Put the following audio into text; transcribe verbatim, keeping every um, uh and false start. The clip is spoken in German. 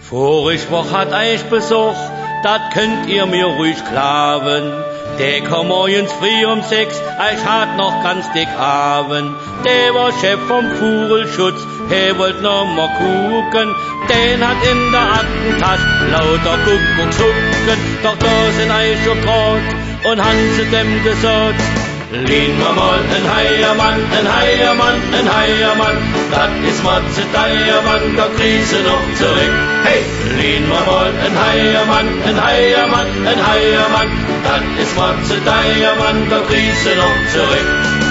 Vorig Woch hat euch besucht, dat könnt ihr mir ruhig glauben. Der kam morgens früh um sechs, ich hat noch ganz dick haben. Der war Chef vom Vogelschutz, er wollt noch mal gucken. Den hat in der Aktentasche lauter Kuckucksucken. Doch da sind ich schon Brot und Hanse dem gesagt: Lehn wir mal ein Heiermann, ein Heiermann, ein Heiermann, das ist Matze Deiermann, da kriegst du noch zurück. Hey, lehn wir mal ein Heiermann, ein Heiermann, ein Heiermann, das ist Matze Deiermann, da kriegst du noch zurück.